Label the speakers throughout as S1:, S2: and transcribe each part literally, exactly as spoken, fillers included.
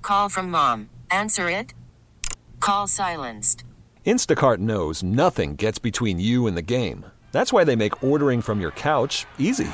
S1: Call from mom. Answer it. Call silenced.
S2: Instacart knows nothing gets between you and the game. That's why they make ordering from your couch easy.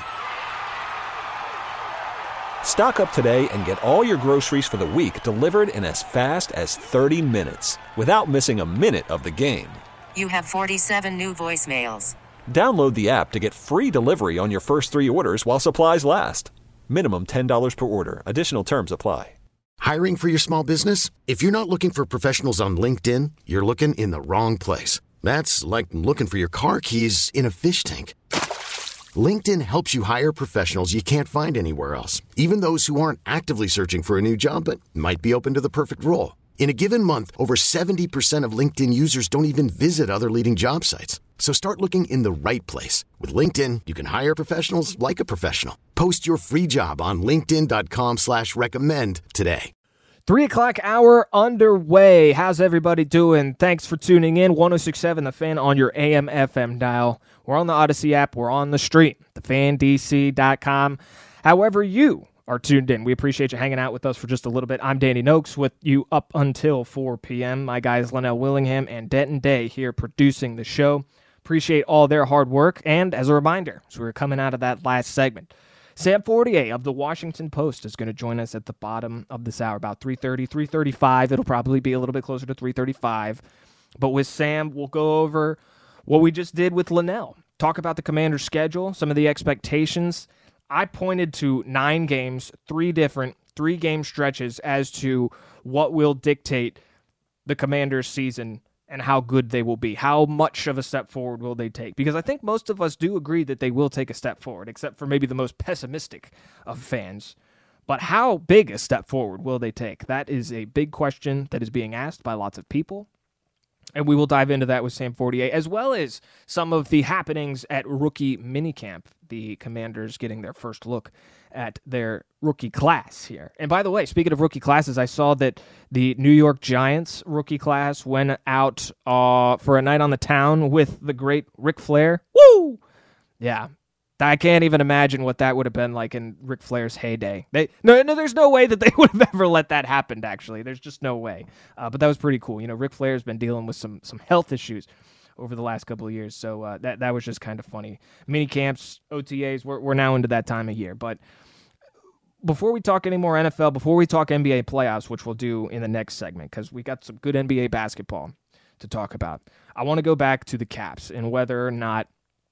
S2: Stock up today and get all your groceries for the week delivered in as fast as thirty minutes without missing a minute of the game.
S1: You have forty-seven new voicemails.
S2: Download the app to get free delivery on your first three orders while supplies last. Minimum ten dollars per order. Additional terms apply.
S3: Hiring for your small business? If you're not looking for professionals on LinkedIn, you're looking in the wrong place. That's like looking for your car keys in a fish tank. LinkedIn helps you hire professionals you can't find anywhere else, even those who aren't actively searching for a new job but might be open to the perfect role. In a given month, over seventy percent of LinkedIn users don't even visit other leading job sites. So start looking in the right place. With LinkedIn, you can hire professionals like a professional. Post your free job on linkedin.com slash recommend today.
S4: Three o'clock hour underway. How's everybody doing? Thanks for tuning in. one oh six point seven The Fan on your A M F M dial. We're on the Odyssey app. We're on the street, the fan d c dot com. However you are tuned in, we appreciate you hanging out with us for just a little bit. I'm Danny Noakes with you up until four p.m. My guys Linnell Willingham and Denton Day here producing the show. Appreciate all their hard work. And as a reminder, as we were coming out of that last segment, Sam Fortier of the Washington Post is going to join us at the bottom of this hour, about three thirty, three thirty-five. It'll probably be a little bit closer to three thirty-five. But with Sam, we'll go over what we just did with Linnell. Talk about the Commanders' schedule, some of the expectations. I pointed to nine games, three different three-game stretches as to what will dictate the Commanders' season and how good they will be. How much of a step forward will they take? Because I think most of us do agree that they will take a step forward, except for maybe the most pessimistic of fans. But how big a step forward will they take? That is a big question that is being asked by lots of people. And we will dive into that with Sam Fortier, as well as some of the happenings at rookie minicamp, the Commanders getting their first look at their rookie class here. And by the way, speaking of rookie classes, I saw that the New York Giants rookie class went out uh, for a night on the town with the great Ric Flair. Woo! Yeah. I can't even imagine what that would have been like in Ric Flair's heyday. They no, no, there's no way that they would have ever let that happen, actually. There's just no way. Uh, but that was pretty cool. You know, Ric Flair's been dealing with some some health issues over the last couple of years, so uh, that, that was just kind of funny. Mini camps, O T As, we're, we're now into that time of year. But before we talk any more N F L, before we talk N B A playoffs, which we'll do in the next segment, because we got some good N B A basketball to talk about, I want to go back to the Caps and whether or not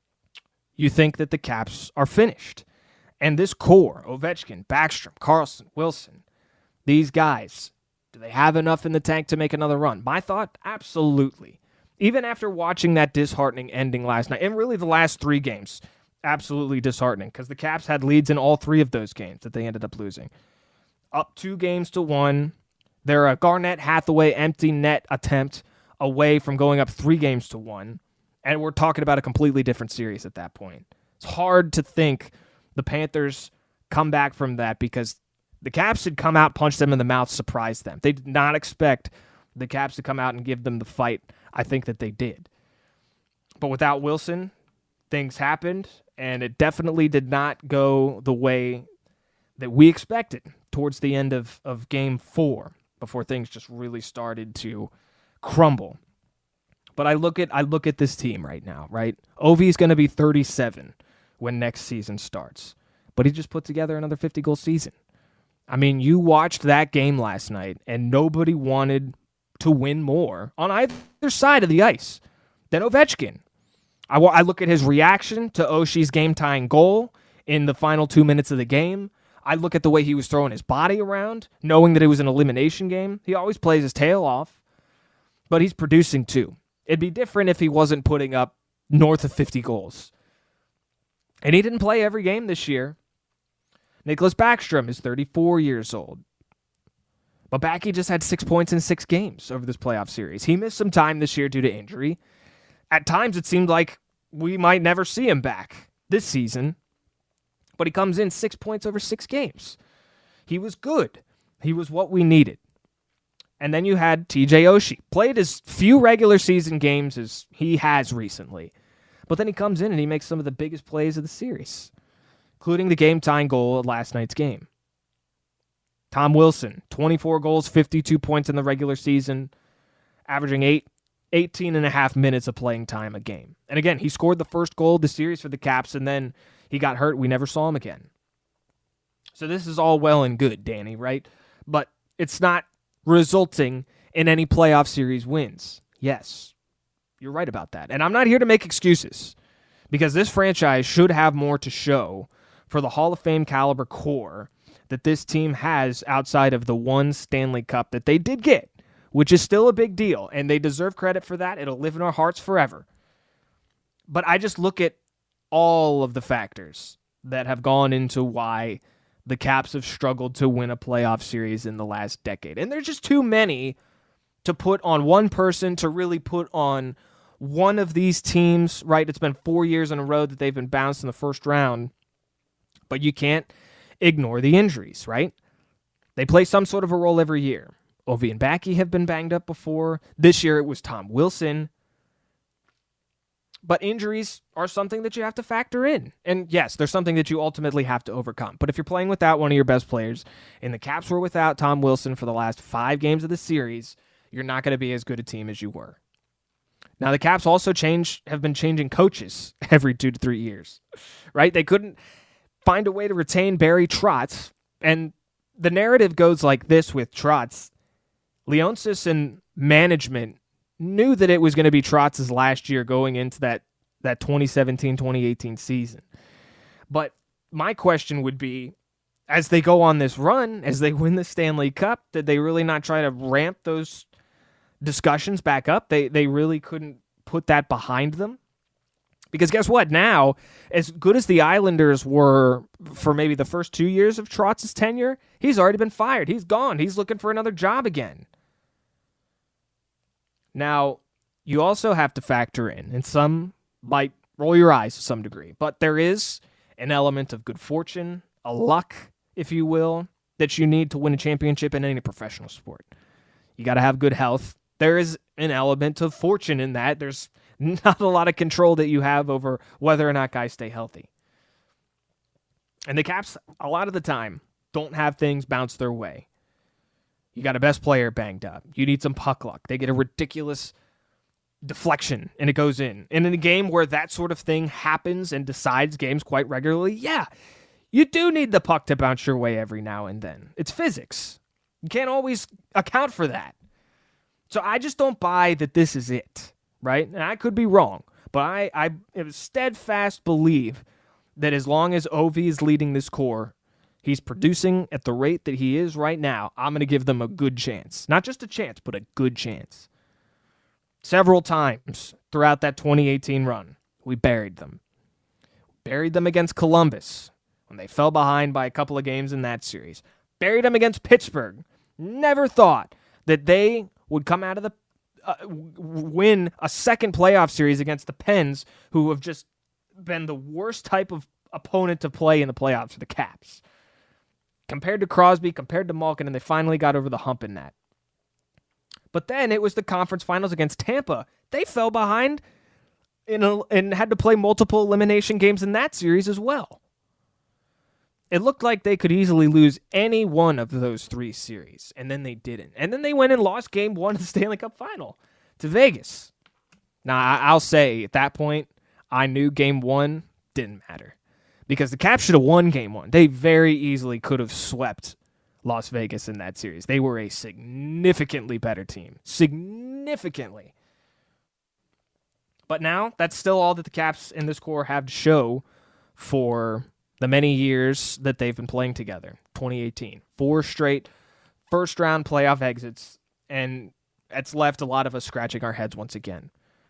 S4: you think that the Caps are finished. And this core, Ovechkin, Backstrom, Carlson, Wilson, these guys, do they have enough in the tank to make another run? My thought, absolutely. Even after watching that disheartening ending last night, and really the last three games, absolutely disheartening, because the Caps had leads in all three of those games that they ended up losing. Up two games to one. They're a Garnett Hathaway empty net attempt away from going up three games to one. And we're talking about a completely different series at that point. It's hard to think the Panthers come back from that because the Caps had come out, punched them in the mouth, surprised them. They did not expect the Caps to come out and give them the fight. I think that they did. But without Wilson, things happened, and it definitely did not go the way that we expected towards the end of, of game four before things just really started to crumble. But I look at I look at this team right now, right? Ovi's going to be thirty-seven when next season starts. But he just put together another fifty-goal season. I mean, you watched that game last night, and nobody wanted to win more on either side of the ice than Ovechkin. I, I look at his reaction to Oshie's game-tying goal in the final two minutes of the game. I look at the way he was throwing his body around, knowing that it was an elimination game. He always plays his tail off, but he's producing too. It'd be different if he wasn't putting up north of fifty goals. And he didn't play every game this year. Nicholas Backstrom is thirty-four years old. But Backy just had six points in six games over this playoff series. He missed some time this year due to injury. At times it seemed like we might never see him back this season. But he comes in six points over six games. He was good. He was what we needed. And then you had T J Oshie. Played as few regular season games as he has recently. But then he comes in and he makes some of the biggest plays of the series, including the game-tying goal of last night's game. Tom Wilson, twenty-four goals, fifty-two points in the regular season, averaging eight, eighteen and a half minutes of playing time a game. And again, he scored the first goal of the series for the Caps, and then he got hurt. We never saw him again. So this is all well and good, Danny, right? But it's not resulting in any playoff series wins. Yes, you're right about that. And I'm not here to make excuses, because this franchise should have more to show for the Hall of Fame caliber core that this team has outside of the one Stanley Cup that they did get, which is still a big deal, and they deserve credit for that. It'll live in our hearts forever. But I just look at all of the factors that have gone into why the Caps have struggled to win a playoff series in the last decade. And there's just too many to put on one person, to really put on one of these teams, right? It's been four years in a row that they've been bounced in the first round. But you can't ignore the injuries, right? They play some sort of a role every year. Ovi and Backy have been banged up before. This year it was Tom Wilson. But injuries are something that you have to factor in. And yes, there's something that you ultimately have to overcome. But if you're playing without one of your best players, and the Caps were without Tom Wilson for the last five games of the series, you're not going to be as good a team as you were. Now, the Caps also change have been changing coaches every two to three years, right? They couldn't find a way to retain Barry Trotz. And the narrative goes like this with Trotz. Leonsis and management knew that it was going to be Trotz's last year going into that, that twenty seventeen twenty eighteen season. But my question would be, as they go on this run, as they win the Stanley Cup, did they really not try to ramp those discussions back up? They they really couldn't put that behind them? Because guess what? Now, as good as the Islanders were for maybe the first two years of Trotz's tenure, he's already been fired. He's gone. He's looking for another job again. Now, you also have to factor in, and some might roll your eyes to some degree, but there is an element of good fortune, a luck, if you will, that you need to win a championship in any professional sport. You got to have good health. There is an element of fortune in that. There's not a lot of control that you have over whether or not guys stay healthy. And the Caps, a lot of the time, don't have things bounce their way. You got a best player banged up. You need some puck luck. They get a ridiculous deflection, and it goes in. And in a game where that sort of thing happens and decides games quite regularly, yeah, you do need the puck to bounce your way every now and then. It's physics. You can't always account for that. So I just don't buy that this is it, right? And I could be wrong, but I, I steadfast believe that as long as Ovi is leading this core, he's producing at the rate that he is right now, I'm going to give them a good chance. Not just a chance, but a good chance. Several times throughout that twenty eighteen run, we buried them. Buried them against Columbus when they fell behind by a couple of games in that series. Buried them against Pittsburgh. Never thought that they would come out of the uh, win a second playoff series against the Pens, who have just been the worst type of opponent to play in the playoffs for the Caps. Compared to Crosby, compared to Malkin, and they finally got over the hump in that. But then it was the conference finals against Tampa. They fell behind in a, and had to play multiple elimination games in that series as well. It looked like they could easily lose any one of those three series, and then they didn't. And then they went and lost game one of the Stanley Cup final to Vegas. Now, I'll say at that point, I knew game one didn't matter because the Caps should have won game one. They very easily could have swept Las Vegas in that series. They were a significantly better team. Significantly. But now, that's still all that the Caps and this core have to show for the many years that they've been playing together. twenty eighteen. Four straight first-round playoff exits, and it's left a lot of us scratching our heads once again.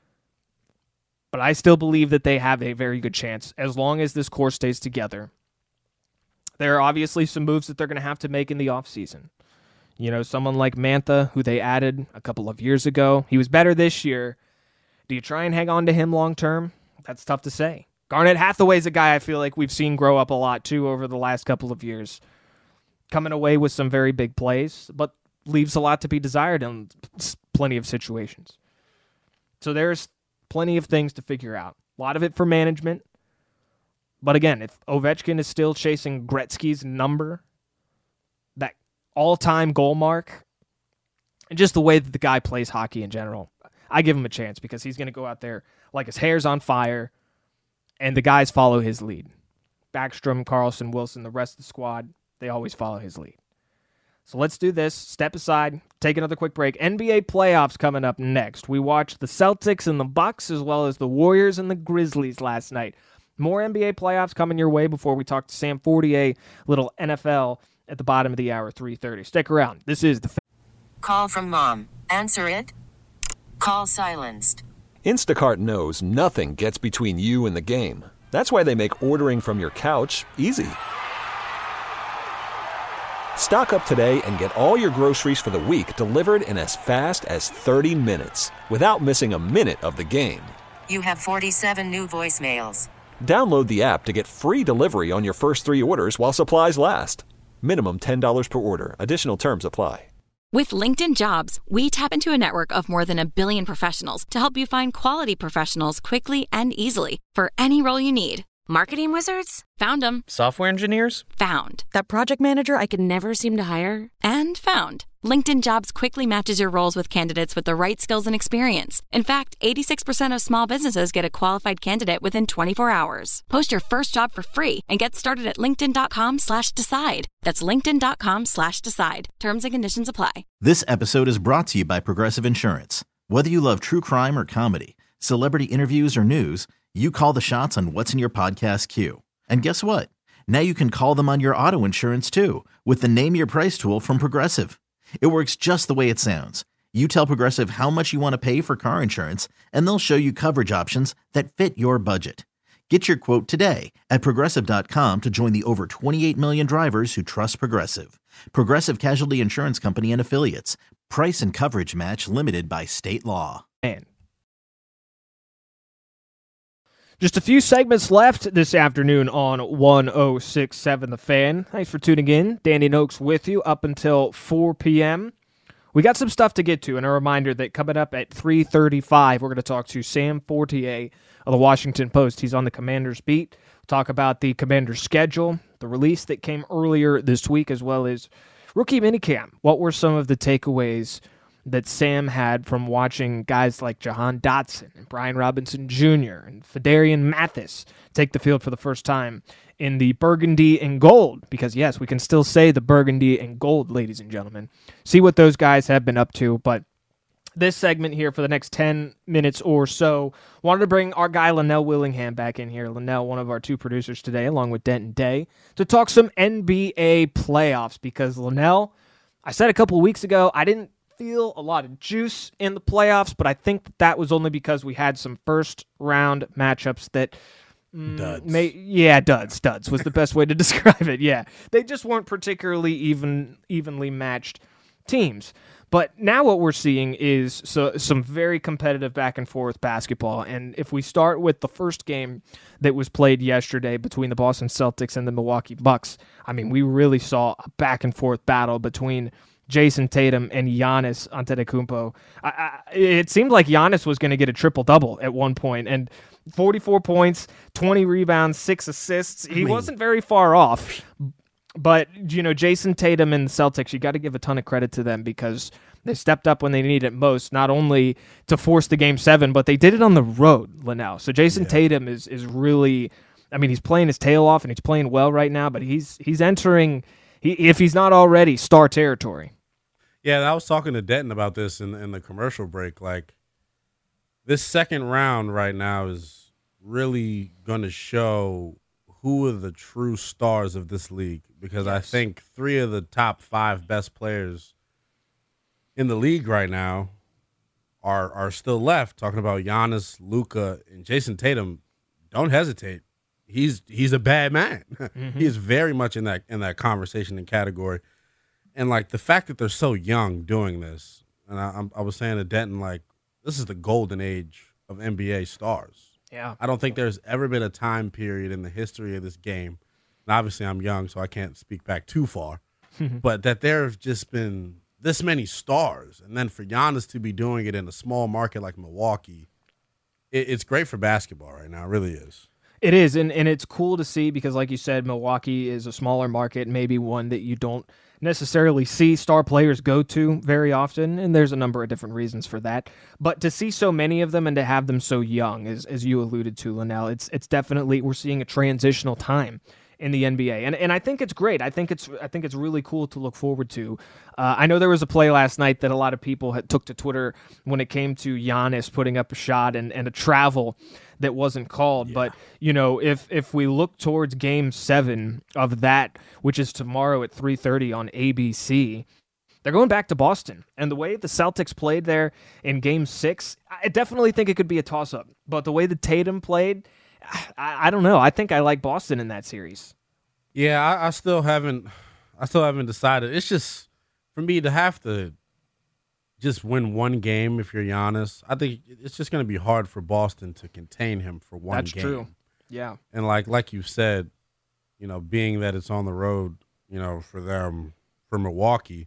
S4: But I still believe that they have a very good chance as long as this core stays together. There are obviously some moves that they're going to have to make in the offseason. You know, someone like Mantha, who they added a couple of years ago. He was better this year. Do you try and hang on to him long-term? That's tough to say. Garnet Hathaway's a guy I feel like we've seen grow up a lot, too, over the last couple of years. Coming away with some very big plays, but leaves a lot to be desired in plenty of situations. So there's plenty of things to figure out. A lot of it for management. But again, if Ovechkin is still chasing Gretzky's number, that all-time goal mark, and just the way that the guy plays hockey in general, I give him a chance because he's going to go out there like his hair's on fire, and the guys follow his lead. Backstrom, Carlson, Wilson, the rest of the squad, they always follow his lead. So let's do this. Step aside, take another quick break. N B A playoffs coming up next. We watched the Celtics and the Bucks as well as the Warriors and the Grizzlies last night. More N B A playoffs coming your way before we talk to Sam Fortier, little N F L at the bottom of the hour, three thirty. Stick around. This is the
S1: Call from mom. Answer it. Call silenced.
S2: Instacart knows nothing gets between you and the game. That's why they make ordering from your couch easy. Stock up today and get all your groceries for the week delivered in as fast as thirty minutes without missing a minute of the game.
S1: You have forty-seven new voicemails.
S2: Download the app to get free delivery on your first three orders while supplies last. Minimum ten dollars per order. Additional terms apply.
S5: With LinkedIn Jobs, we tap into a network of more than a billion professionals to help you find quality professionals quickly and easily for any role you need. Marketing wizards? Found them.
S6: Software engineers?
S5: Found. That project manager I could never seem to hire? And found. LinkedIn Jobs quickly matches your roles with candidates with the right skills and experience. In fact, eighty-six percent of small businesses get a qualified candidate within twenty-four hours. Post your first job for free and get started at linkedin.com slash decide. That's linkedin.com slash decide. Terms and conditions apply.
S7: This episode is brought to you by Progressive Insurance. Whether you love true crime or comedy, celebrity interviews or news, you call the shots on what's in your podcast queue. And guess what? Now you can call them on your auto insurance too with the Name Your Price tool from Progressive. It works just the way it sounds. You tell Progressive how much you want to pay for car insurance, and they'll show you coverage options that fit your budget. Get your quote today at Progressive dot com to join the over twenty-eight million drivers who trust Progressive. Progressive Casualty Insurance Company and Affiliates. Price and coverage match limited by state law.
S4: Man. Just a few segments left this afternoon on one oh six point seven The Fan. Thanks for tuning in. Danny Noakes with you up until four p.m. We got some stuff to get to, and a reminder that coming up at three thirty-five, we're going to talk to Sam Fortier of the Washington Post. He's on the Commanders beat. We'll talk about the Commanders schedule, the release that came earlier this week, as well as rookie minicamp. What were some of the takeaways that Sam had from watching guys like Jahan Dotson and Brian Robinson Junior and Fedarian Mathis take the field for the first time in the burgundy and gold? Because, yes, we can still say the burgundy and gold, ladies and gentlemen. See what those guys have been up to. But this segment here for the next ten minutes or so, wanted to bring our guy Linnell Willingham back in here. Linnell, one of our two producers today, along with Denton Day, to talk some N B A playoffs. Because, Linnell, I said a couple of weeks ago, I didn't feel a lot of juice in the playoffs, but I think that, that was only because we had some first round matchups that mm,
S8: duds.
S4: May, yeah, duds, duds was the best way to describe it. Yeah, they just weren't particularly even evenly matched teams. But now what we're seeing is so, some very competitive back and forth basketball. And if we start with the first game that was played yesterday between the Boston Celtics and the Milwaukee Bucks, I mean, we really saw a back and forth battle between Jason Tatum and Giannis Antetokounmpo. I, I, it seemed like Giannis was going to get a triple-double at one point, and forty-four points, twenty rebounds, six assists. He I mean, wasn't very far off. But, you know, Jason Tatum and the Celtics, you got to give a ton of credit to them because they stepped up when they needed it most, not only to force the game seven, but they did it on the road, Linnell. So Jason yeah. Tatum is is really, I mean, he's playing his tail off and he's playing well right now, but he's he's entering, he, if he's not already, star territory.
S8: Yeah, I was talking to Denton about this in, in the commercial break. Like, this second round right now is really going to show who are the true stars of this league, because yes. I think three of the top five best players in the league right now are are still left. Talking about Giannis, Luka, and Jason Tatum. Don't hesitate. He's he's a bad man. Mm-hmm. He is very much in that in that conversation and category. And like the fact that they're so young doing this, and I, I was saying to Denton, like, this is the golden age of N B A stars.
S4: Yeah,
S8: I don't think there's ever been a time period in the history of this game, and obviously I'm young, so I can't speak back too far, but that there have just been this many stars. And then for Giannis to be doing it in a small market like Milwaukee, it, it's great for basketball right now. It really is.
S4: It is, and, and it's cool to see because, like you said, Milwaukee is a smaller market, maybe one that you don't necessarily see star players go to very often, and there's a number of different reasons for that. But to see so many of them and to have them so young, as as you alluded to, Linnell, it's it's definitely, we're seeing a transitional time in the N B A, and and I think it's great. I think it's I think it's really cool to look forward to. Uh, I know there was a play last night that a lot of people had took to Twitter when it came to Giannis putting up a shot and, and a travel that wasn't called. Yeah. But you know, if if we look towards Game Seven of that, which is tomorrow at three thirty on A B C, they're going back to Boston, and the way the Celtics played there in Game Six, I definitely think it could be a toss-up. But the way that Tatum played, I, I don't know. I think I like Boston in that series.
S8: Yeah, I, I still haven't. I still haven't decided. It's just for me to have to just win one game. If you're Giannis, I think it's just going to be hard for Boston to contain him for one
S4: That's
S8: game.
S4: That's true. Yeah,
S8: and like like you said, you know, being that it's on the road, you know, for them for Milwaukee,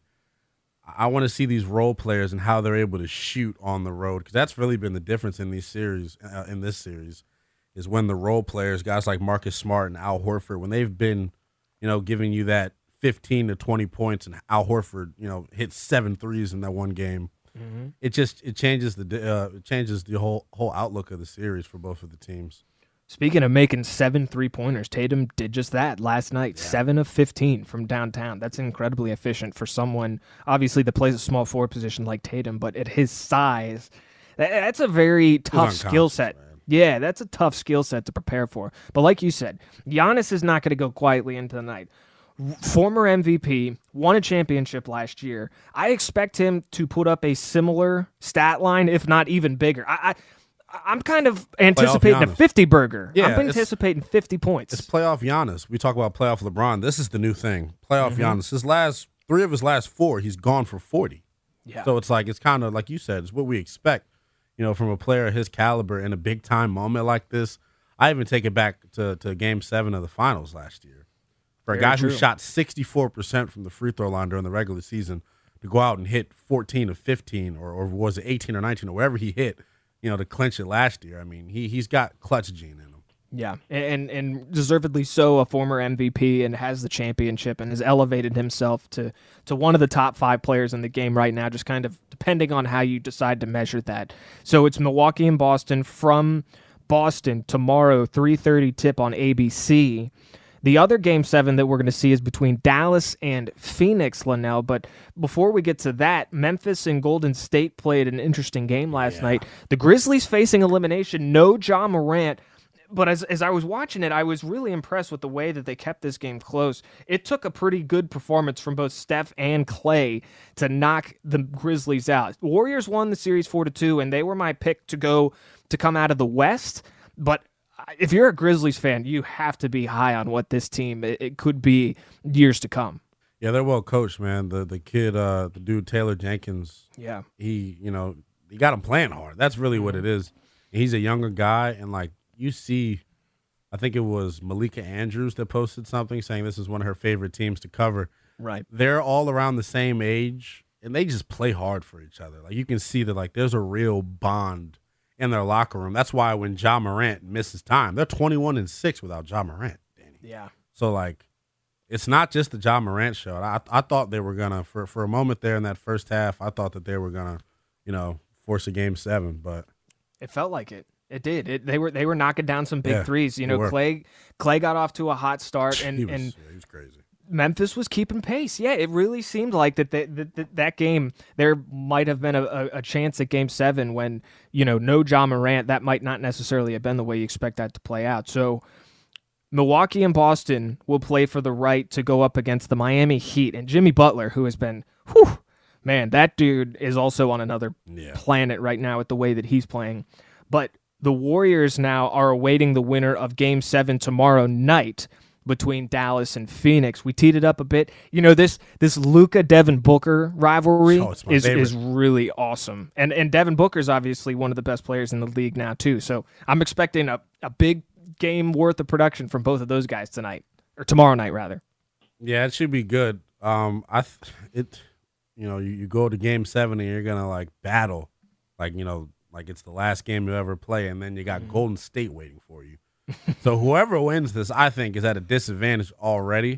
S8: I want to see these role players and how they're able to shoot on the road, because that's really been the difference in these series. Uh, in this series. Is when the role players, guys like Marcus Smart and Al Horford, when they've been, you know, giving you that fifteen to twenty points, and Al Horford, you know, hit seven threes in that one game, mm-hmm. it just it changes the uh, it changes the whole whole outlook of the series for both of the teams.
S4: Speaking of making seven three-pointers, Tatum did just that last night, yeah. seven of fifteen from downtown. That's incredibly efficient for someone, obviously, that plays a small forward position like Tatum, but at his size, that's a very tough skill set. Man. Yeah, that's a tough skill set to prepare for. But like you said, Giannis is not going to go quietly into the night. Former M V P, won a championship last year. I expect him to put up a similar stat line, if not even bigger. I, I, I'm kind of anticipating a fifty burger. Yeah, I'm anticipating fifty points.
S8: It's playoff Giannis. We talk about playoff LeBron. This is the new thing. Playoff mm-hmm. Giannis. His last three of his last four, he's gone for forty. Yeah. So it's like, it's kind of like you said, it's what we expect. You know, from a player of his caliber in a big-time moment like this. I even take it back to, to Game seven of the Finals last year. For a Very guy true. who shot sixty-four percent from the free throw line during the regular season to go out and hit fourteen of fifteen, or, or was it eighteen or nineteen, or wherever he hit, you know, to clinch it last year. I mean, he, he's got clutch gene in him.
S4: Yeah, and and deservedly so, a former M V P, and has the championship and has elevated himself to, to one of the top five players in the game right now, just kind of depending on how you decide to measure that. So it's Milwaukee and Boston from Boston tomorrow, three thirty tip on A B C. The other Game seven that we're going to see is between Dallas and Phoenix, Linnell. But before we get to that, Memphis and Golden State played an interesting game last yeah. night. The Grizzlies facing elimination, no Ja Morant. But as as I was watching it, I was really impressed with the way that they kept this game close. It took a pretty good performance from both Steph and Klay to knock the Grizzlies out. Warriors won the series four to two, and they were my pick to go to come out of the West. But if you're a Grizzlies fan, you have to be high on what this team, it, it could be years to come.
S8: Yeah, they're well coached, man. The the kid, uh, the dude Taylor Jenkins.
S4: Yeah,
S8: he you know he got him playing hard. That's really what it is. He's a younger guy, and like. You see, I think it was Malika Andrews that posted something saying this is one of her favorite teams to cover.
S4: Right.
S8: They're all around the same age, and they just play hard for each other. Like, you can see that, like, there's a real bond in their locker room. That's why when Ja Morant misses time, they're twenty-one and six without Ja Morant, Danny.
S4: Yeah.
S8: So, like, it's not just the Ja Morant show. I I thought they were going to, for, for a moment there in that first half, I thought that they were going to, you know, force a game seven, but.
S4: It felt like it. It did. It, they were they were knocking down some big
S8: yeah,
S4: threes. You know, Klay Klay got off to a hot start, and
S8: he was,
S4: and
S8: yeah, he was crazy.
S4: Memphis was keeping pace. Yeah, it really seemed like that that, that, that game there might have been a, a, a chance at Game Seven when you know no Ja Morant. That might not necessarily have been the way you expect that to play out. So Milwaukee and Boston will play for the right to go up against the Miami Heat, and Jimmy Butler, who has been, whew, man, that dude is also on another
S8: yeah.
S4: planet right now with the way that he's playing, but. The Warriors now are awaiting the winner of Game seven tomorrow night between Dallas and Phoenix. We teed it up a bit. You know, this this Luka Devin Booker rivalry
S8: oh,
S4: is, is really awesome. And and Devin Booker's obviously one of the best players in the league now, too. So I'm expecting a, a big game worth of production from both of those guys tonight, or tomorrow night, rather.
S8: Yeah, it should be good. Um, I th- it, you know, you, you go to Game seven and you're going to, like, battle, like, you know, like it's the last game you ever play, and then you got mm. Golden State waiting for you. So whoever wins this, I think, is at a disadvantage already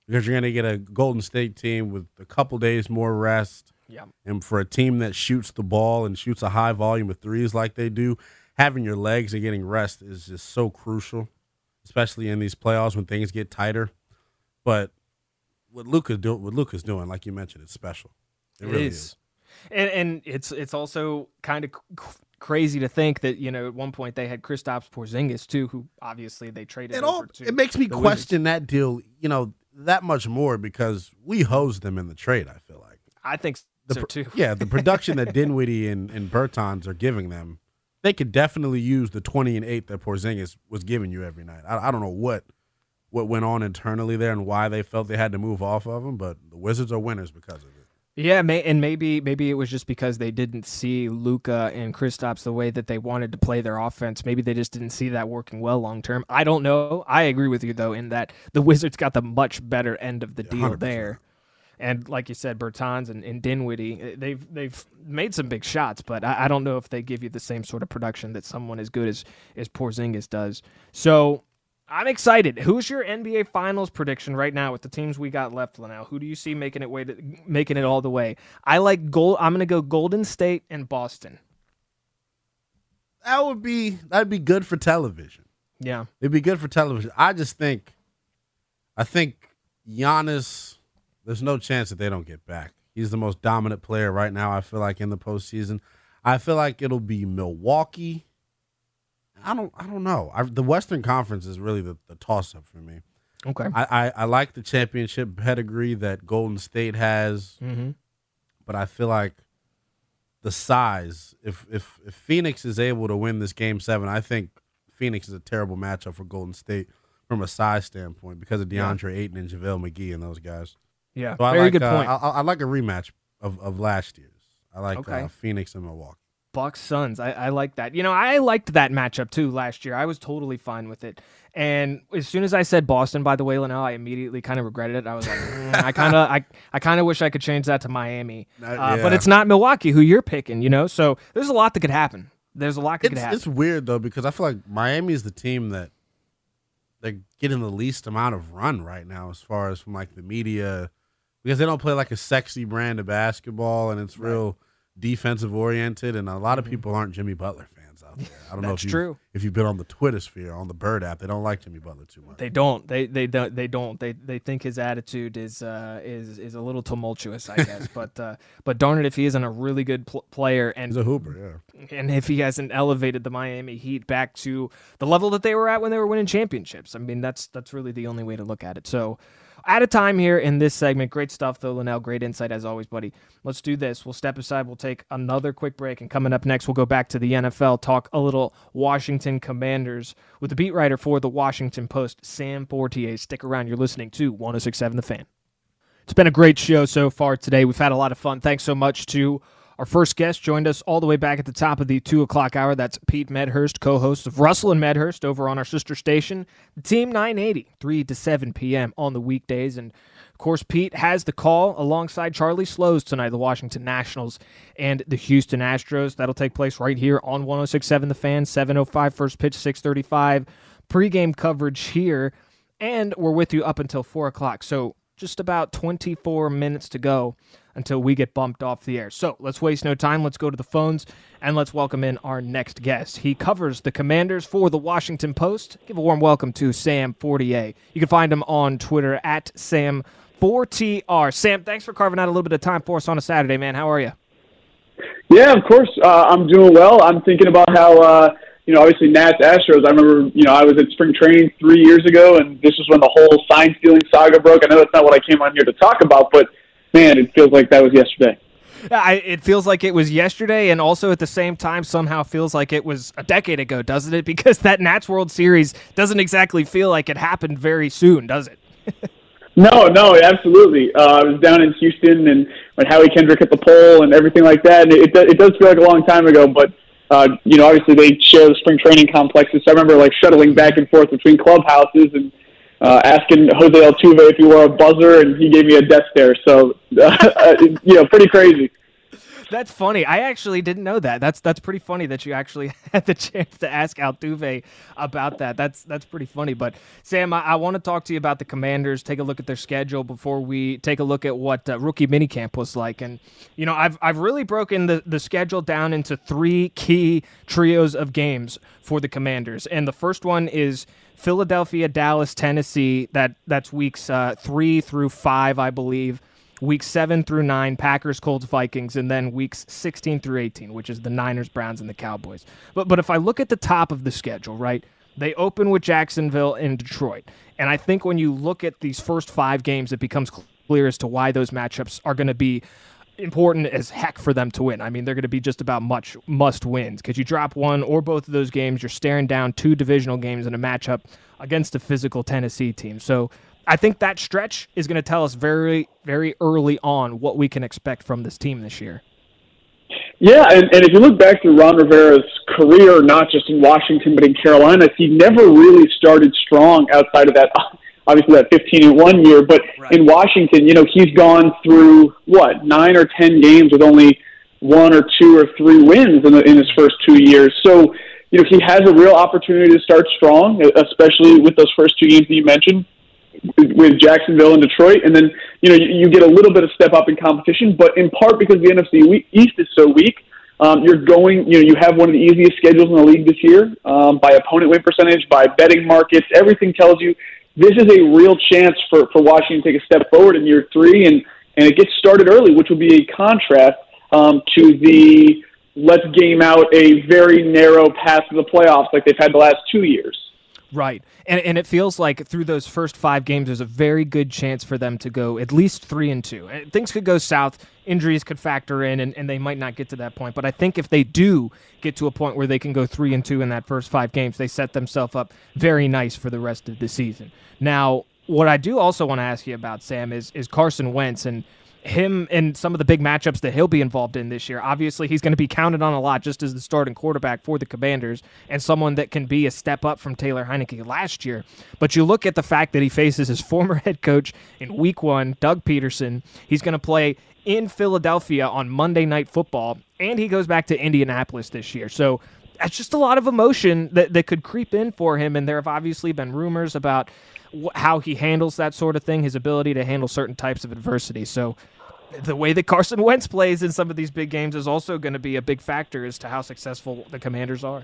S8: because you're going to get a Golden State team with a couple days more rest.
S4: Yeah.
S8: And for a team that shoots the ball and shoots a high volume of threes like they do, having your legs and getting rest is just so crucial, especially in these playoffs when things get tighter. But what Luka do, what Luka's doing, like you mentioned, it's special. It,
S4: It
S8: really
S4: is.
S8: is.
S4: And, and it's it's also kind of c- crazy to think that, you know, at one point they had Kristaps Porzingis too, who obviously they traded
S8: It
S4: over
S8: all
S4: to
S8: it makes me
S4: the
S8: question
S4: Wizards.
S8: that deal, you know, that much more because we hosed them in the trade. I feel like
S4: I think
S8: the,
S4: so
S8: pro-
S4: too.
S8: yeah, the production that Dinwiddie and, and Bertans are giving them, they could definitely use the twenty and eight that Porzingis was giving you every night. I, I don't know what what went on internally there and why they felt they had to move off of him, but the Wizards are winners because of it.
S4: Yeah, may, and maybe maybe it was just because they didn't see Luka and Kristaps the way that they wanted to play their offense. Maybe they just didn't see that working well long term. I don't know. I agree with you though in that the Wizards got the much better end of the
S8: Yeah,
S4: deal
S8: one hundred percent.
S4: there. And like you said, Bertans and, and Dinwiddie, they've they've made some big shots, but I, I don't know if they give you the same sort of production that someone as good as as Porzingis does. So I'm excited. Who's your N B A Finals prediction right now with the teams we got left, Linnell? Who do you see making it way to, making it all the way? I like gold. I'm going to go Golden State and Boston.
S8: That would be that'd be good for television.
S4: Yeah,
S8: It'd be good for television. I just think, I think Giannis. There's no chance that they don't get back. He's the most dominant player right now. I feel like in the postseason. I feel like it'll be Milwaukee. I don't. I don't know. I, the Western Conference is really the, the toss up for me.
S4: okay.
S8: I, I, I like the championship pedigree that Golden State has,
S4: Mm-hmm.
S8: but I feel like the size. If if if Phoenix is able to win this game seven, I think Phoenix is a terrible matchup for Golden State from a size standpoint because of DeAndre Ayton and JaVale McGee and those guys.
S4: Yeah,
S8: So I
S4: very
S8: like,
S4: good
S8: uh,
S4: point.
S8: I, I I like a rematch of, of last year's. I like
S4: Okay.
S8: uh, Phoenix and Milwaukee.
S4: Bucks Suns. I, I like that. You know, I liked that matchup too last year. I was totally fine with it. And as soon as I said Boston, by the way, Linnell, I immediately kind of regretted it. I was like, mm, I kind of, I, I kind of wish I could change that to Miami.
S8: Uh,
S4: Uh, But
S8: yeah.
S4: it's not Milwaukee, who you're picking. You know, so there's a lot that could happen. There's a lot that could
S8: It's,
S4: happen.
S8: it's weird though because I feel like Miami is the team that they're getting the least amount of run right now as far as from like the media because they don't play like a sexy brand of basketball and it's real defensive oriented and a lot of people aren't Jimmy Butler fans out there. I don't know
S4: That's
S8: if you
S4: true.
S8: if you've been on the Twitter sphere on the Bird app, they don't like Jimmy Butler too much.
S4: They don't. They they don't. They don't. They they think his attitude is uh is is a little tumultuous, I guess. but uh, but darn it, if he isn't a really good pl- player and
S8: He's a hooper, yeah.
S4: and if he hasn't elevated the Miami Heat back to the level that they were at when they were winning championships, I mean that's that's really the only way to look at it. So, out of time here in this segment, great stuff though, Linnell. Great insight as always, buddy. Let's do this. We'll step aside. We'll take another quick break, and coming up next, we'll go back to the N F L, talk a little Washington Commanders with the beat writer for the Washington Post, Sam Fortier. Stick around. You're listening to one oh six point seven The Fan. It's been a great show so far today. We've had a lot of fun. Thanks so much to our first guest, joined us all the way back at the top of the two o'clock hour. That's Pete Medhurst, co-host of Russell and Medhurst over on our sister station, the Team nine eighty, three to seven p.m. on the weekdays. And, of course, Pete has the call alongside Charlie Slows tonight, the Washington Nationals and the Houston Astros. That'll take place right here on one oh six point seven The Fan, seven oh five first pitch, six thirty-five. Pre-game coverage here. And we're with you up until four o'clock. So just about twenty-four minutes to go until we get bumped off the air. So let's waste no time. Let's go to the phones and let's welcome in our next guest. He covers the Commanders for the Washington Post. Give a warm welcome to Sam Fortier. You can find him on Twitter at Sam four T R. Sam, thanks for carving out a little bit of time for us on a Saturday, man. How are you?
S6: Yeah, of course. Uh, I'm doing well. I'm thinking about how, uh, you know, obviously Nats Astros. I remember, you know, I was at spring training three years ago, and this was when the whole sign stealing saga broke. I know that's not what I came on here to talk about, but man, it feels like that was yesterday.
S4: Yeah, I, it feels like it was yesterday, and also at the same time somehow feels like it was a decade ago, doesn't it? Because that Nats World Series doesn't exactly feel like it happened very soon, does it?
S6: No, no, absolutely. Uh, I was down in Houston, and when Howie Kendrick hit the pole and everything like that, and it, it does feel like a long time ago, but Uh, you know, obviously they share the spring training complexes. So I remember like shuttling back and forth between clubhouses and uh, asking Jose Altuve if he wore a buzzer, and he gave me a death stare. So, uh, you know, pretty crazy.
S4: That's funny. I actually didn't know that. That's that's pretty funny that you actually had the chance to ask Altuve about that. That's that's pretty funny. But Sam, I, I want to talk to you about the Commanders. Take a look at their schedule before we take a look at what uh, rookie minicamp was like. And you know, I've I've really broken the the schedule down into three key trios of games for the Commanders. And the first one is Philadelphia, Dallas, Tennessee. That that's weeks uh, three through five, I believe. Weeks seven through nine, Packers, Colts, Vikings, and then weeks sixteen through eighteen, which is the Niners, Browns, and the Cowboys. But but if I look at the top of the schedule, right, they open with Jacksonville and Detroit. And I think when you look at these first five games, it becomes clear as to why those matchups are going to be important as heck for them to win. I mean, they're going to be just about much must wins because you drop one or both of those games, you're staring down two divisional games in a matchup against a physical Tennessee team. So I think that stretch is going to tell us very, very early on what we can expect from this team this year.
S6: Yeah, and, and if you look back to Ron Rivera's career, not just in Washington but in Carolina, he never really started strong outside of that, obviously that fifteen and one year. But right. in Washington, you know, he's gone through, what, nine or ten games with only one or two or three wins in, the, in his first two years. So, you know, he has a real opportunity to start strong, especially with those first two games that you mentioned, with Jacksonville and Detroit, and then you know you, you get a little bit of step up in competition. But in part because the N F C East is so weak, um, you're going. You know you have one of the easiest schedules in the league this year um, by opponent win percentage, by betting markets. Everything tells you this is a real chance for, for Washington to take a step forward in year three, and and it gets started early, which will be a contrast um, to the let's game out a very narrow path to the playoffs like they've had the last two years.
S4: Right. And and it feels like through those first five games, there's a very good chance for them to go at least three and two. Things could go south. Injuries could factor in, and, and they might not get to that point. But I think if they do get to a point where they can go three and two in that first five games, they set themselves up very nice for the rest of the season. Now, what I do also want to ask you about, Sam, is is Carson Wentz and him and some of the big matchups that he'll be involved in this year. Obviously, he's going to be counted on a lot just as the starting quarterback for the Commanders and someone that can be a step up from Taylor Heineke last year. But you look at the fact that he faces his former head coach in week one, Doug Peterson. He's going to play in Philadelphia on Monday Night Football, and he goes back to Indianapolis this year. So that's just a lot of emotion that, that could creep in for him, and there have obviously been rumors about how he handles that sort of thing, his ability to handle certain types of adversity. So the way that Carson Wentz plays in some of these big games is also going to be a big factor as to how successful the Commanders are.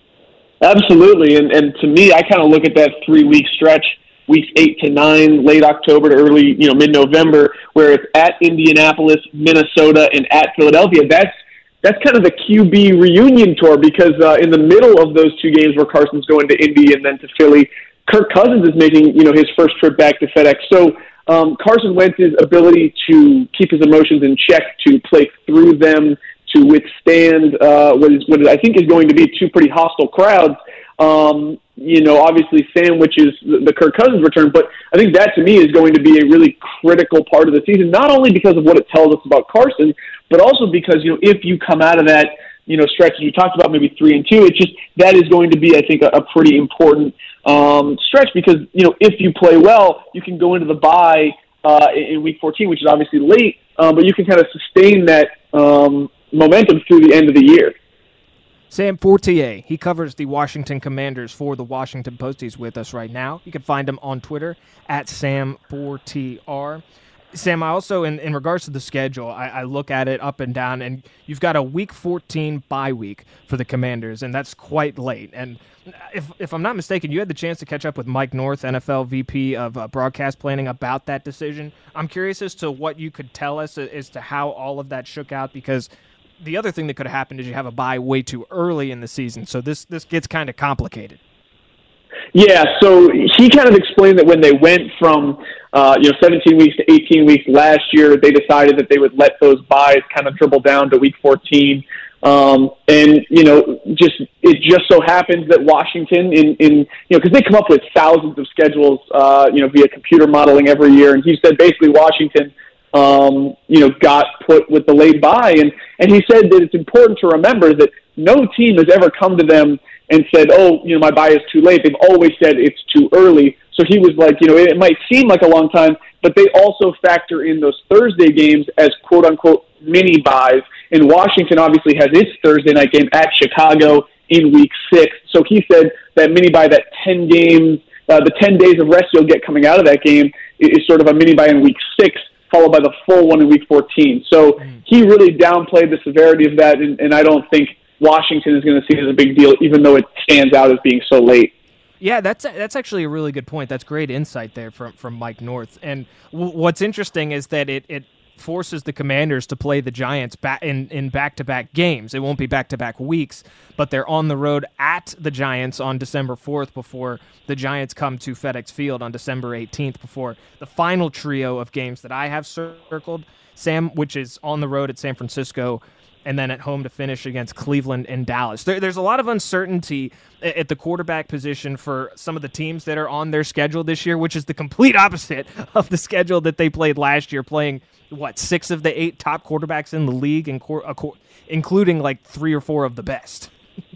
S6: Absolutely, and and to me, I kind of look at that three-week stretch, weeks eight to nine, late October to early, you know, mid-November, where it's at Indianapolis, Minnesota, and at Philadelphia. That's that's kind of the Q B reunion tour because uh, in the middle of those two games where Carson's going to Indy and then to Philly, Kirk Cousins is making, you know, his first trip back to FedEx. So um, Carson Wentz's ability to keep his emotions in check, to play through them, to withstand uh, what is what is, I think is going to be two pretty hostile crowds. Um, you know, obviously sandwiches the, the Kirk Cousins return, but I think that to me is going to be a really critical part of the season. Not only because of what it tells us about Carson, but also because you know if you come out of that you know stretch that you talked about, maybe three and two, it's just that is going to be I think a, a pretty important. Um, stretch because, you know, if you play well, you can go into the bye uh, in week fourteen, which is obviously late, um, but you can kind of sustain that um, momentum through the end of the year.
S4: Sam Fortier, he covers the Washington Commanders for the Washington Post. He's with us right now. You can find him on Twitter at Sam Fortier. Sam, I also, in, in regards to the schedule, I, I look at it up and down, and you've got a week fourteen bye week for the Commanders, and that's quite late. And if if I'm not mistaken, you had the chance to catch up with Mike North, N F L V P of uh, broadcast planning, about that decision. I'm curious as to what you could tell us as to how all of that shook out, because the other thing that could have happened is you have a bye way too early in the season, so this, this gets kind of complicated.
S6: Yeah, so he kind of explained that when they went from uh, you know seventeen weeks to eighteen weeks last year, they decided that they would let those buys kind of dribble down to week fourteen. Um, and, you know, just it just so happens that Washington, in, in you know, because they come up with thousands of schedules, uh, you know, via computer modeling every year. And he said basically Washington, um, you know, got put with the late bye. And, and he said that it's important to remember that no team has ever come to them and said, oh, you know, my bye is too late. They've always said it's too early. So he was like, you know, it might seem like a long time, but they also factor in those Thursday games as quote-unquote mini buys. And Washington obviously has its Thursday night game at Chicago in week six. So he said that mini buy, that ten games, uh, the ten days of rest you'll get coming out of that game is sort of a mini buy in week six, followed by the full one in week fourteen. So he really downplayed the severity of that, and, and I don't think Washington is going to see it as a big deal, even though it stands out as being so late.
S4: Yeah, that's that's actually a really good point. That's great insight there from, from Mike North. And w- what's interesting is that it, it forces the Commanders to play the Giants back in, in back-to-back games. It won't be back-to-back weeks, but they're on the road at the Giants on December fourth before the Giants come to FedEx Field on December eighteenth before the final trio of games that I have circled, Sam, which is on the road at San Francisco, and then at home to finish against Cleveland and Dallas. There, there's a lot of uncertainty at the quarterback position for some of the teams that are on their schedule this year, which is the complete opposite of the schedule that they played last year, playing, what, six of the eight top quarterbacks in the league, and including like three or four of the best.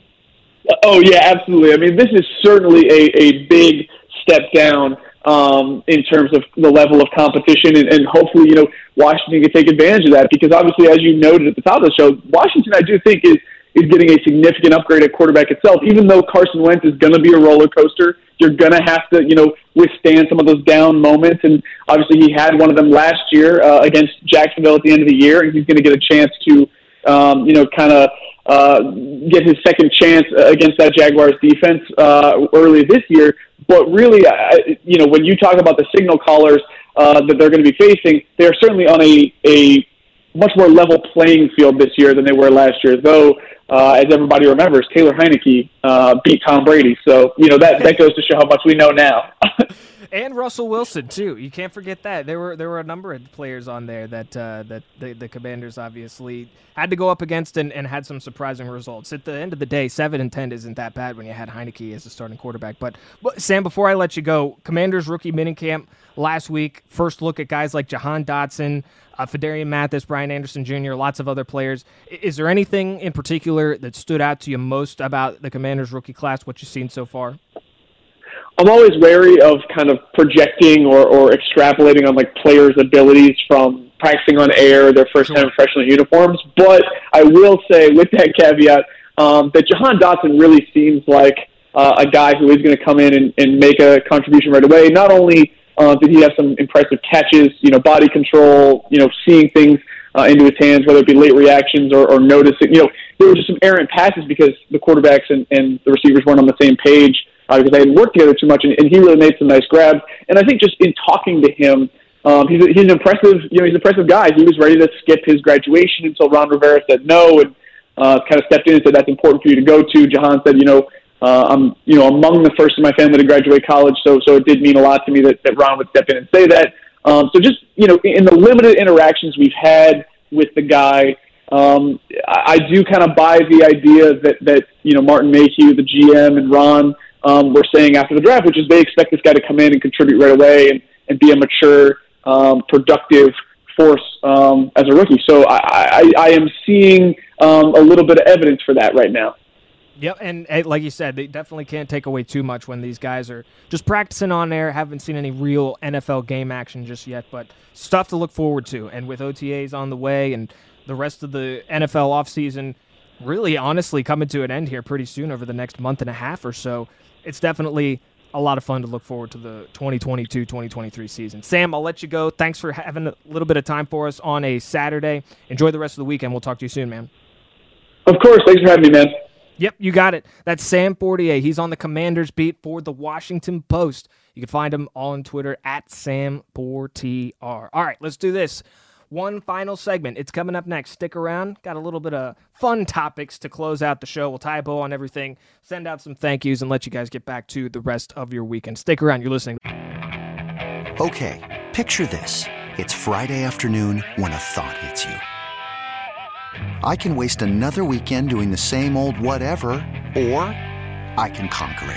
S6: Oh, yeah, absolutely. I mean, this is certainly a, a big step down um, in terms of the level of competition, and, and hopefully, you know, Washington can take advantage of that, because obviously, as you noted at the top of the show, Washington, I do think, is is getting a significant upgrade at quarterback itself. Even though Carson Wentz is going to be a roller coaster, you're going to have to, you know, withstand some of those down moments, and obviously he had one of them last year uh, against Jacksonville at the end of the year, and he's going to get a chance to, um, you know, kind of uh, get his second chance against that Jaguars defense uh, early this year. But really, I, you know, when you talk about the signal callers uh, that they're going to be facing, they're certainly on a, a much more level playing field this year than they were last year, though, uh, as everybody remembers, Taylor Heineke uh, beat Tom Brady. So, you know, that, that goes to show how much we know now.
S4: And Russell Wilson, too. You can't forget that. There were there were a number of players on there that uh, that the, the Commanders obviously had to go up against and, and had some surprising results. At the end of the day, seven and ten isn't that bad when you had Heineke as a starting quarterback. But, but Sam, before I let you go, Commanders rookie minicamp last week, first look at guys like Jahan Dotson, uh, Fedarian Mathis, Brian Anderson Junior, lots of other players. Is there anything in particular that stood out to you most about the Commanders rookie class, what you've seen so far?
S6: I'm always wary of kind of projecting or, or extrapolating on like players' abilities from practicing on air, their first time in professional uniforms. But I will say, with that caveat, um, that Jahan Dotson really seems like uh, a guy who is going to come in and, and make a contribution right away. Not only uh, did he have some impressive catches, you know, body control, you know, seeing things uh, into his hands, whether it be late reactions or, or noticing, you know, there were just some errant passes because the quarterbacks and, and the receivers weren't on the same page. Uh, because they hadn't worked together too much, and, and he really made some nice grabs. And I think just in talking to him, um, he's a, he's an impressive, you know, he's an impressive guy. He was ready to skip his graduation until Ron Rivera said no, and uh, kind of stepped in and said that's important for you to go to. Jahan said, you know, uh, I'm, you know, among the first in my family to graduate college, so so it did mean a lot to me that, that Ron would step in and say that. Um, so just, you know, in the limited interactions we've had with the guy, um, I, I do kind of buy the idea that that you know Martin Mayhew, the G M, and Ron. Um, we're saying after the draft, which is they expect this guy to come in and contribute right away and, and be a mature, um, productive force um, as a rookie. So I, I, I am seeing um, a little bit of evidence for that right now.
S4: Yep, and, and like you said, they definitely can't take away too much when these guys are just practicing on there, haven't seen any real N F L game action just yet, but stuff to look forward to. And with O T As on the way and the rest of the N F L offseason really honestly coming to an end here pretty soon over the next month and a half or so, it's definitely a lot of fun to look forward to the twenty twenty-two twenty twenty-three season. Sam, I'll let you go. Thanks for having a little bit of time for us on a Saturday. Enjoy the rest of the weekend. We'll talk to you soon, man.
S6: Of course. Thanks for having me, man.
S4: Yep, you got it. That's Sam Fortier. He's on the Commanders beat for the Washington Post. You can find him on Twitter at Sam Fortier. All right, let's do this. One final segment. It's coming up next. Stick around. Got a little bit of fun topics to close out the show. We'll tie a bow on everything, send out some thank yous, and let you guys get back to the rest of your weekend. Stick around. You're listening.
S9: Okay, picture this. It's Friday afternoon when a thought hits you. I can waste another weekend doing the same old whatever, or I can conquer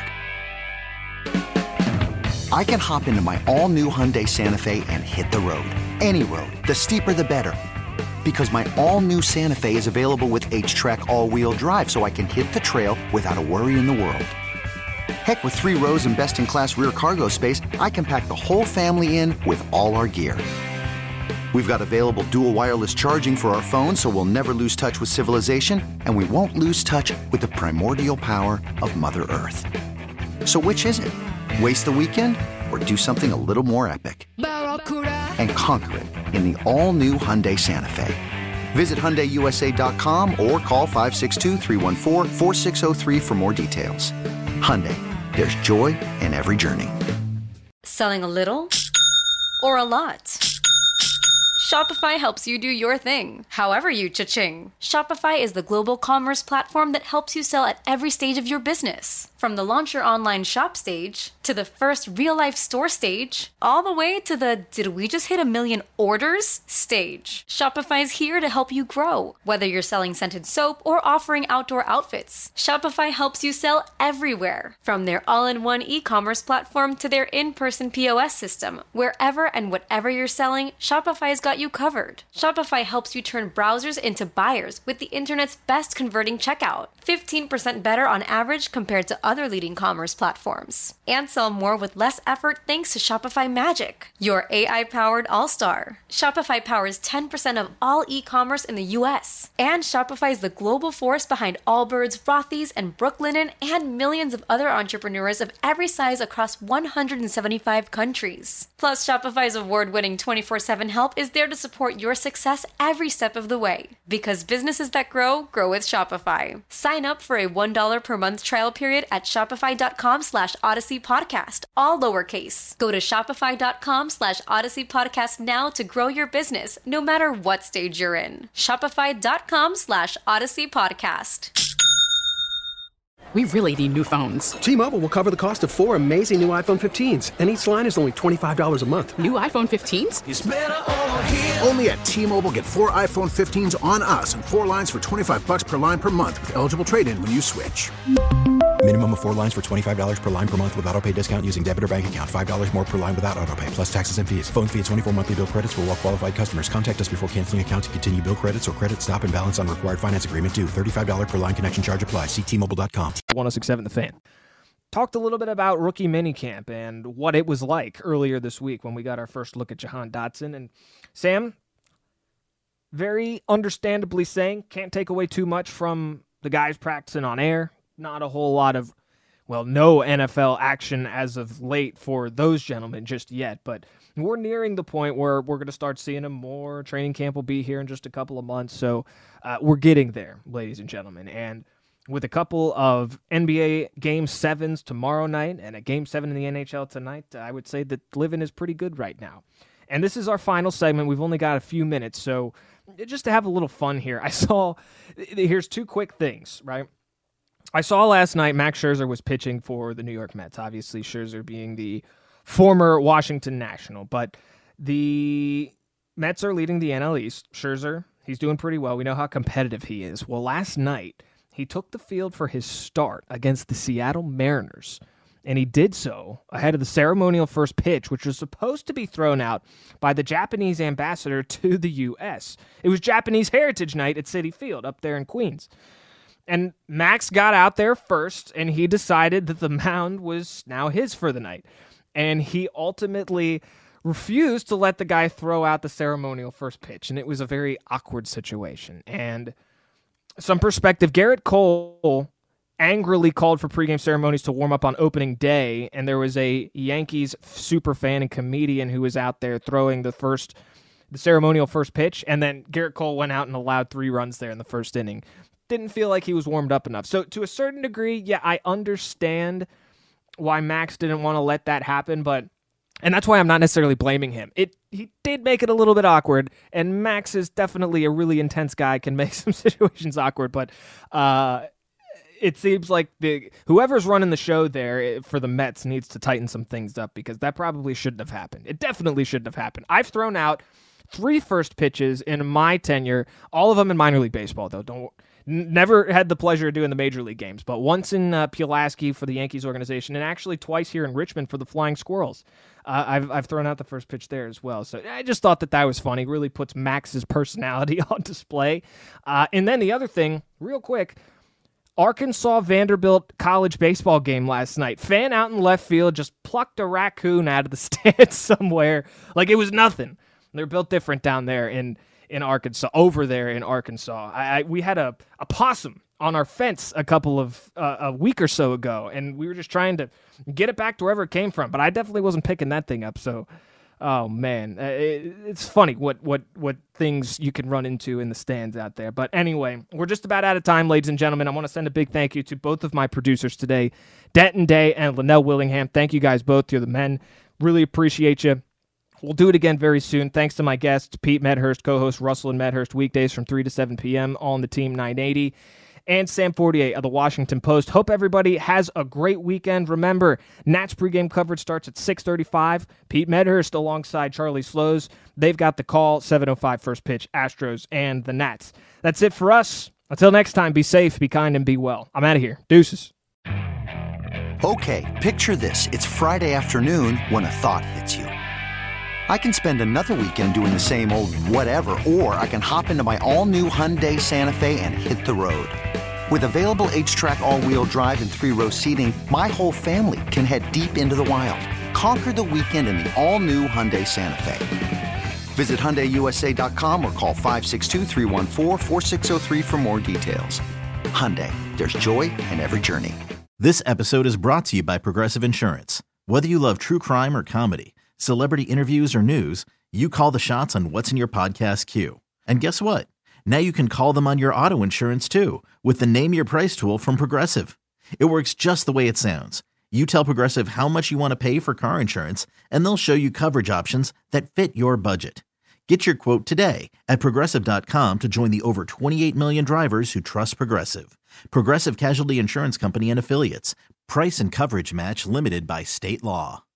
S9: it. I can hop into my all-new Hyundai Santa Fe and hit the road. Any road. The steeper, the better. Because my all-new Santa Fe is available with H-Track all-wheel drive, so I can hit the trail without a worry in the world. Heck, with three rows and best-in-class rear cargo space, I can pack the whole family in with all our gear. We've got available dual wireless charging for our phones, so we'll never lose touch with civilization, and we won't lose touch with the primordial power of Mother Earth. So which is it? Waste the weekend or do something a little more epic? And conquer it in the all-new Hyundai Santa Fe. Visit Hyundai U S A dot com or call five six two, three one four, four six zero three for more details. Hyundai, there's joy in every journey.
S10: Selling a little or a lot? Shopify helps you do your thing, however you cha-ching. Shopify is the global commerce platform that helps you sell at every stage of your business. From the launch your online shop stage, to the first real-life store stage, all the way to the did we just hit a million orders stage. Shopify's here to help you grow. Whether you're selling scented soap or offering outdoor outfits, Shopify helps you sell everywhere. From their all-in-one e-commerce platform to their in-person P O S system, wherever and whatever you're selling, Shopify's got you covered. Shopify helps you turn browsers into buyers with the internet's best converting checkout. fifteen percent better on average compared to other leading commerce platforms. And sell more with less effort thanks to Shopify Magic, your A I-powered all-star. Shopify powers ten percent of all e-commerce in the U S. And Shopify is the global force behind Allbirds, Rothy's, and Brooklinen, and millions of other entrepreneurs of every size across one hundred seventy-five countries. Plus, Shopify's award-winning twenty-four seven help is there to support your success every step of the way. Because businesses that grow, grow with Shopify. Sign up for a one dollar per month trial period at shopify.com slash Odyssey Podcast, all lowercase. Go to shopify.com slash Odyssey Podcast now to grow your business, no matter what stage you're in. Shopify.com slash Odyssey Podcast.
S11: We really need new phones.
S12: T-Mobile will cover the cost of four amazing new iPhone fifteens, and each line is only twenty-five dollars a month.
S11: New iPhone fifteens?
S13: It's better over here. Only at T-Mobile, get four iPhone fifteens on us and four lines for twenty-five dollars per line per month with eligible trade-in when you switch.
S14: Minimum of four lines for twenty-five dollars per line per month with autopay discount using debit or bank account. five dollars more per line without autopay, plus taxes and fees. Phone fee at twenty-four monthly bill credits for well-qualified customers. Contact us before canceling account to continue bill credits or credit stop and balance on required finance agreement due. thirty-five dollars per line connection charge applies. See T Mobile dot com.
S4: one oh six point seven The Fan. Talked a little bit about rookie minicamp and what it was like earlier this week when we got our first look at Jahan Dotson. And Sam, very understandably saying, can't take away too much from the guys practicing on air. Not a whole lot of, well, no N F L action as of late for those gentlemen just yet, but we're nearing the point where we're going to start seeing them more. Training camp will be here in just a couple of months, so uh, we're getting there, ladies and gentlemen. And with a couple of N B A Game sevens tomorrow night and a Game seven in the N H L tonight, I would say that living is pretty good right now. And this is our final segment. We've only got a few minutes, so just to have a little fun here, I saw, here's two quick things, right? I saw last night Max Scherzer was pitching for the New York Mets, obviously Scherzer being the former Washington National, but the Mets are leading the N L East. Scherzer, he's doing pretty well. We know how competitive he is. Well, last night, he took the field for his start against the Seattle Mariners, and he did so ahead of the ceremonial first pitch, which was supposed to be thrown out by the Japanese ambassador to the U S. It was Japanese Heritage Night at Citi Field up there in Queens. And Max got out there first, and he decided that the mound was now his for the night. And he ultimately refused to let the guy throw out the ceremonial first pitch, and it was a very awkward situation. And some perspective, Garrett Cole angrily called for pregame ceremonies to warm up on opening day, and there was a Yankees super fan and comedian who was out there throwing the first, the ceremonial first pitch, and then Garrett Cole went out and allowed three runs there in the first inning. Didn't feel like he was warmed up enough. So to a certain degree, yeah, I understand why Max didn't want to let that happen, but and that's why I'm not necessarily blaming him. It he did make it a little bit awkward, and Max is definitely a really intense guy, can make some situations awkward, but uh, it seems like the whoever's running the show there for the Mets needs to tighten some things up because that probably shouldn't have happened. It definitely shouldn't have happened. I've thrown out three first pitches in my tenure, all of them in minor league baseball, though. Don't n- Never had the pleasure of doing the major league games, but once in uh, Pulaski for the Yankees organization, and actually twice here in Richmond for the Flying Squirrels. Uh, I've I've thrown out the first pitch there as well. So I just thought that that was funny. Really puts Max's personality on display. Uh, and then the other thing, real quick, Arkansas Vanderbilt college baseball game last night. Fan out in left field just plucked a raccoon out of the stands somewhere like it was nothing. They're built different down there in, in Arkansas, over there in Arkansas. I, I we had a, a possum on our fence a couple of uh, a week or so ago, and we were just trying to get it back to wherever it came from. But I definitely wasn't picking that thing up. So, oh man, uh, it, it's funny what what what things you can run into in the stands out there. But anyway, we're just about out of time, ladies and gentlemen. I want to send a big thank you to both of my producers today, Denton Day and Linnell Willingham. Thank you guys both. You're the men. Really appreciate you. We'll do it again very soon. Thanks to my guests, Pete Medhurst, co-host Russell and Medhurst, weekdays from three to seven p.m. on the Team nine eighty. And Sam Fortier of the Washington Post. Hope everybody has a great weekend. Remember, Nats pregame coverage starts at six thirty-five. Pete Medhurst alongside Charlie Slows. They've got the call, seven oh five first pitch, Astros and the Nats. That's it for us. Until next time, be safe, be kind, and be well. I'm out of here. Deuces.
S9: Okay, picture this. It's Friday afternoon when a thought hits you. I can spend another weekend doing the same old whatever, or I can hop into my all-new Hyundai Santa Fe and hit the road. With available H-Track all-wheel drive and three-row seating, my whole family can head deep into the wild. Conquer the weekend in the all-new Hyundai Santa Fe. Visit Hyundai U S A dot com or call five six two, three one four, four six zero three for more details. Hyundai, there's joy in every journey.
S7: This episode is brought to you by Progressive Insurance. Whether you love true crime or comedy, celebrity interviews or news, you call the shots on what's in your podcast queue. And guess what? Now you can call them on your auto insurance too with the Name Your Price tool from Progressive. It works just the way it sounds. You tell Progressive how much you want to pay for car insurance, and they'll show you coverage options that fit your budget. Get your quote today at Progressive dot com to join the over twenty-eight million drivers who trust Progressive. Progressive Casualty Insurance Company and Affiliates. Price and coverage match limited by state law.